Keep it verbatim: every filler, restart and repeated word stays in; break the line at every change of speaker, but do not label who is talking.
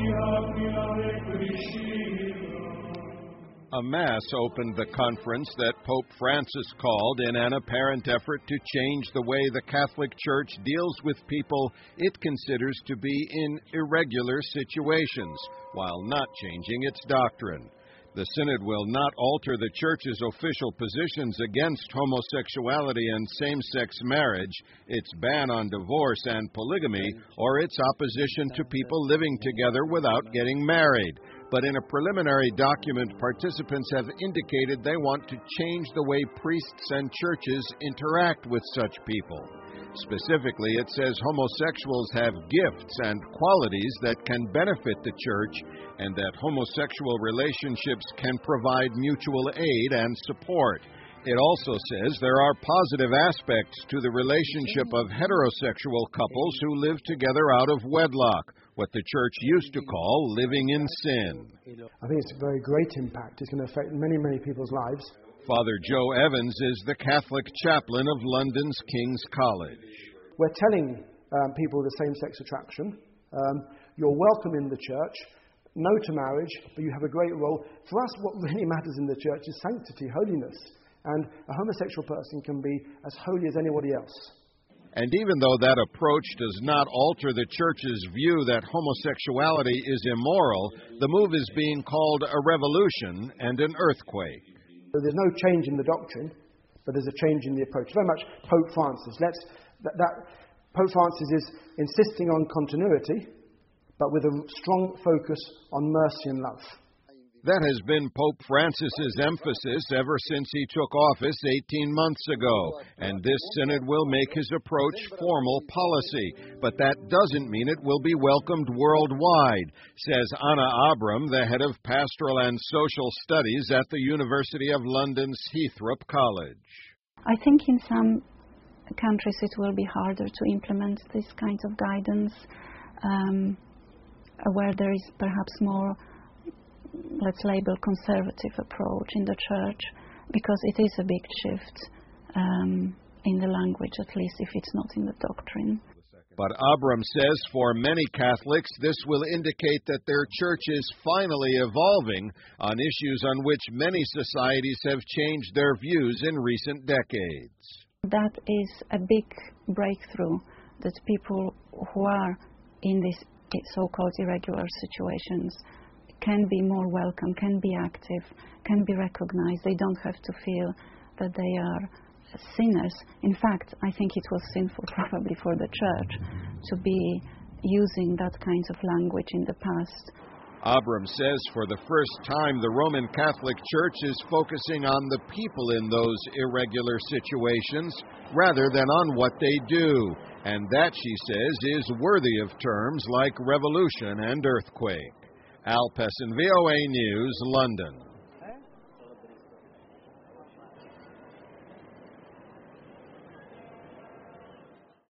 A Mass opened the conference that Pope Francis called in an apparent effort to change the way the Catholic Church deals with people it considers to be in irregular situations, while not changing its doctrine. The Synod will not alter the Church's official positions against homosexuality and same-sex marriage, its ban on divorce and polygamy, or its opposition to people living together without getting married. But in a preliminary document, participants have indicated they want to change the way priests and churches interact with such people. Specifically, it says homosexuals have gifts and qualities that can benefit the Church, and that homosexual relationships can provide mutual aid and support. It also says there are positive aspects to the relationship of heterosexual couples who live together out of wedlock, what the Church used to call living in sin.
I think it's a very great impact. It's going to affect many, many people's lives.
Father Joe Evans is the Catholic chaplain of London's King's College.
We're telling um, people with the same-sex attraction, um, you're welcome in the Church, no to marriage, but you have a great role. For us, what really matters in the Church is sanctity, holiness. And a homosexual person can be as holy as anybody else.
And even though that approach does not alter the Church's view that homosexuality is immoral, the move is being called a revolution and an earthquake.
So there's no change in the doctrine, but there's a change in the approach. Very much Pope Francis. Let's, that, that Pope Francis is insisting on continuity, but with a strong focus on mercy and love.
That has been Pope Francis's emphasis ever since he took office eighteen months ago, and this synod will make his approach formal policy. But that doesn't mean it will be welcomed worldwide, says Anna Abram, the head of Pastoral and Social Studies at the University of London's Heathrop College.
I think in some countries it will be harder to implement this kind of guidance, um, where there is perhaps more, let's label, conservative approach in the Church, because it is a big shift um, in the language, at least if it's not in the doctrine.
But Abram says for many Catholics, this will indicate that their Church is finally evolving on issues on which many societies have changed their views in recent decades.
That is a big breakthrough, that people who are in these so-called irregular situations can be more welcome, can be active, can be recognized. They don't have to feel that they are sinners. In fact, I think it was sinful probably for the Church to be using that kind of language in the past.
Abram says for the first time the Roman Catholic Church is focusing on the people in those irregular situations rather than on what they do. And that, she says, is worthy of terms like revolution and earthquake. Al Pessin, V O A News, London.